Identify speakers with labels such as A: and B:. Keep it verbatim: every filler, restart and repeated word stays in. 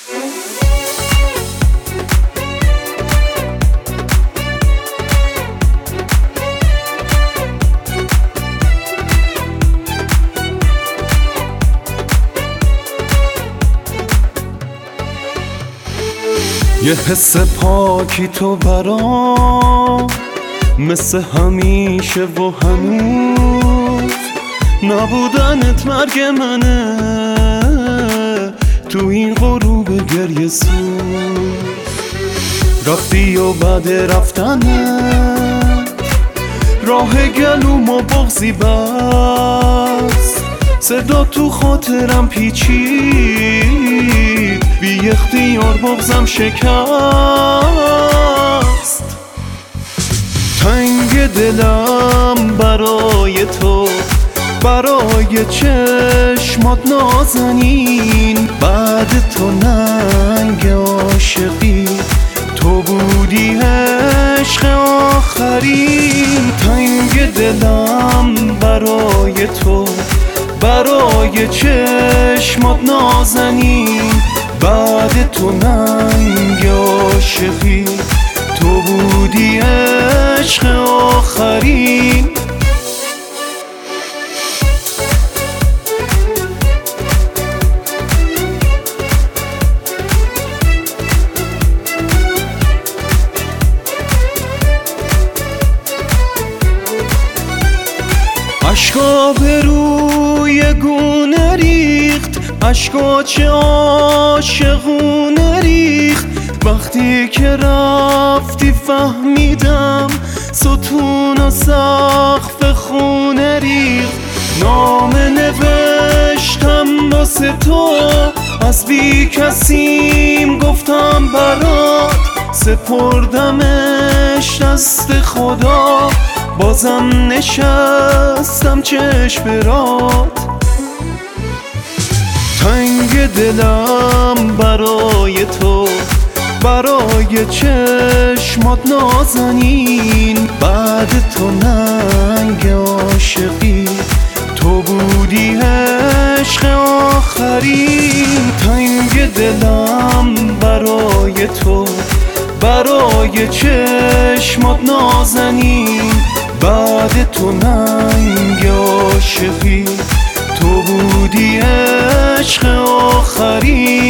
A: یه حس پاکی تو برام مثل همیشه و هنوز نبودنت مرگ منه تو این غروب گریه سوز. رفتی و بعد رفتنت راه گلوم و بغضی بست، صدا تو خاطرم پیچید، بی اختیار بغضم شکست. تنگ دلم برای تو، برای چشمات نازنین، بعد تو ننگ عاشقی، تو بودی عشق آخرین. تنگ دلم برای تو، برای چشمات نازنین، بعد تو ننگ عاشقی، تو بودی عشق آخرین. عشقا به روی گونه ریخت، عشقا چه عاشقونه ریخت، وقتی که رفتی فهمیدم ستون و سقف خونه ریخت. نامه نوشتم واسه تو، از بی کسیم گفتم برات، سپردمش دست خدا، بازم نشستم چشم برات. تنگ دلم برای تو، برای چشمات نازنین، بعد تو ننگ عاشقی، تو بودی عشق آخرین. تنگ دلم برای تو، برای چشمات نازنین، بعد تو ننگ عاشقی، تو بودی عشق آخرین.